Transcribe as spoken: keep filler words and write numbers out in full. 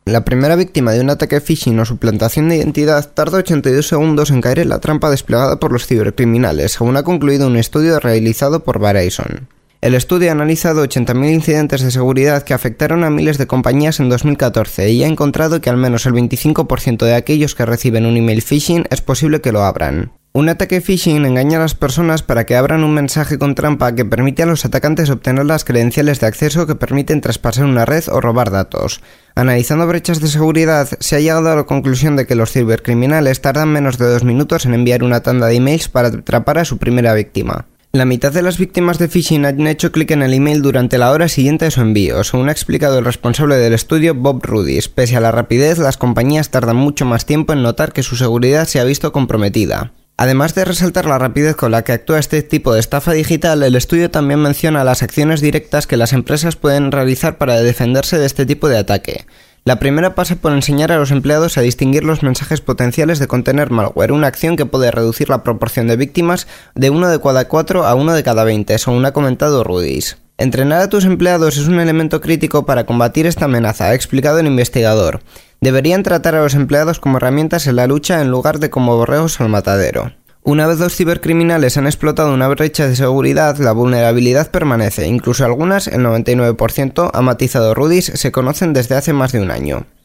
La primera víctima de un ataque phishing o suplantación de identidad tarda ochenta y dos segundos en caer en la trampa desplegada por los cibercriminales, según ha concluido un estudio realizado por Verizon. El estudio ha analizado ochenta mil incidentes de seguridad que afectaron a miles de compañías en dos mil catorce y ha encontrado que al menos el veinticinco por ciento de aquellos que reciben un email phishing es posible que lo abran. Un ataque phishing engaña a las personas para que abran un mensaje con trampa que permite a los atacantes obtener las credenciales de acceso que permiten traspasar una red o robar datos. Analizando brechas de seguridad, se ha llegado a la conclusión de que los cibercriminales tardan menos de dos minutos en enviar una tanda de emails para atrapar a su primera víctima. La mitad de las víctimas de phishing han hecho clic en el email durante la hora siguiente a su envío, según ha explicado el responsable del estudio, Bob Rudis. Pese a la rapidez, las compañías tardan mucho más tiempo en notar que su seguridad se ha visto comprometida. Además de resaltar la rapidez con la que actúa este tipo de estafa digital, el estudio también menciona las acciones directas que las empresas pueden realizar para defenderse de este tipo de ataque. La primera pasa por enseñar a los empleados a distinguir los mensajes potenciales de contener malware, una acción que puede reducir la proporción de víctimas de uno de cada cuatro a uno de cada veinte, según ha comentado Rudis. Entrenar a tus empleados es un elemento crítico para combatir esta amenaza, ha explicado el investigador. Deberían tratar a los empleados como herramientas en la lucha en lugar de como borregos al matadero. Una vez los cibercriminales han explotado una brecha de seguridad, la vulnerabilidad permanece, incluso algunas, el noventa y nueve por ciento, ha matizado Rudis, se conocen desde hace más de un año.